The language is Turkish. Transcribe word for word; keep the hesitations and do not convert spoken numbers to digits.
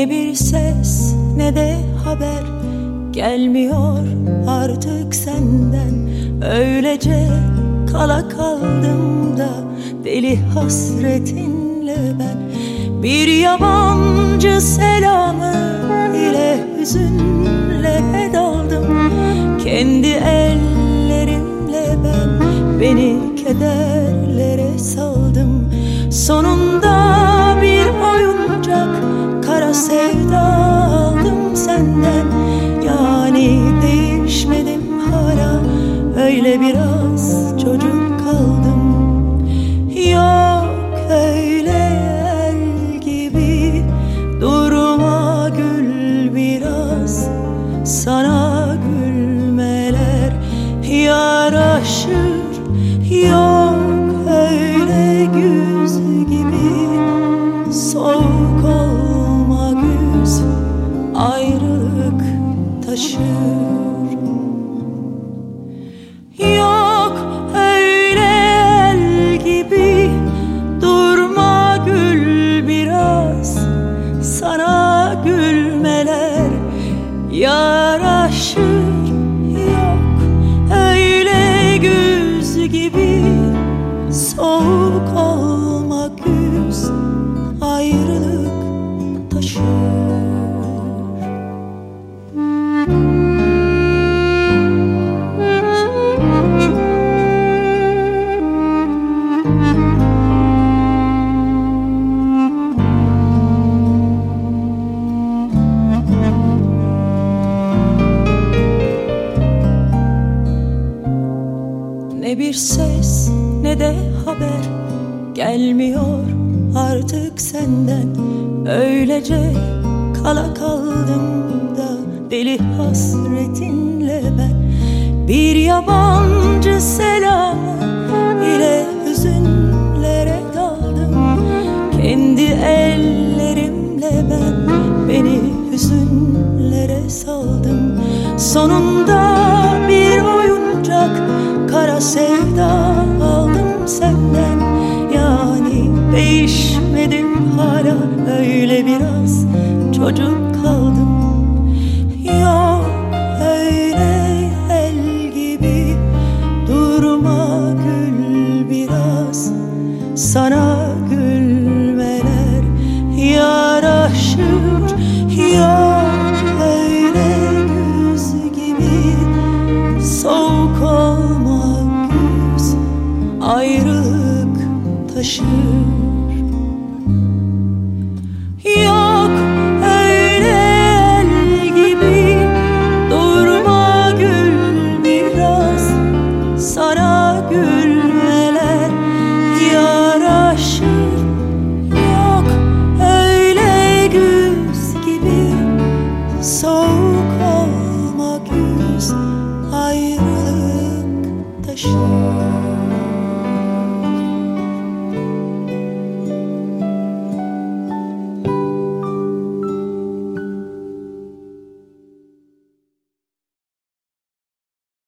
Ne bir ses ne de haber gelmiyor artık senden. Öylece kala kaldım da deli hasretinle ben. Bir yabancı selamı ile hüzünle daldım. Kendi ellerimle ben beni kederlere saldım. Sonunda bir oyuncak kara sevda aldım senden. Yani değişmedim hala, öyle biraz çocuk kaldım. Yok öyle el gibi durma, gül biraz, sana gülmeler yaraşır. Yok öyle güz gibi soğuk olma güz, ayrılık taşır. Yok öyle el gibi durma, gül biraz, sana gülmeler yaraşır. Yok öyle güz gibi soğuk olma güz, ayrılık taşır. Ne bir ses ne de haber gelmiyor artık senden. Öylece kala kaldım da deli hasretinle ben. Bir yabancı selamı ile hüzünlere daldım. Kendi ellerimle ben beni hüzünlere saldım. Sonunda bir oyuncak kara sevda aldım senden. Yani değişmedim hala, öyle biraz çocuk kaldım. Yok öyle el gibi durma, gül biraz, sana gülmeler yaraşır. Yok öyle güz gibi soğuk olma güz, ayrılık taşır. Yok öyle el gibi durma, gül biraz, sana gülmeler yaraşır. Yok öyle güz gibi soğuk olma güz, ayrılık taşır.